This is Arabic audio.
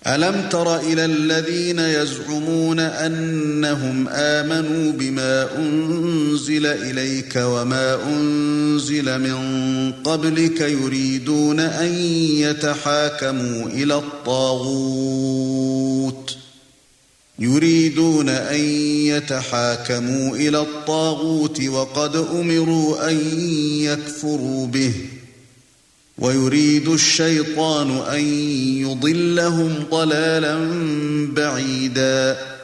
أَلَمْ تَرَ إِلَى الَّذِينَ يَزْعُمُونَ أَنَّهُمْ آمَنُوا بِمَا أُنْزِلَ إِلَيْكَ وَمَا أُنْزِلَ مِنْ قَبْلِكَ يُرِيدُونَ أَنْ يَتَحَاكَمُوا إِلَى الطَّاغُوتِ وَقَدْ أُمِرُوا أَنْ يَكْفُرُوا بِهِ وَيُرِيدُ الشَّيْطَانُ أَنْ يُضِلَّهُمْ ضَلَالًا بَعِيدًا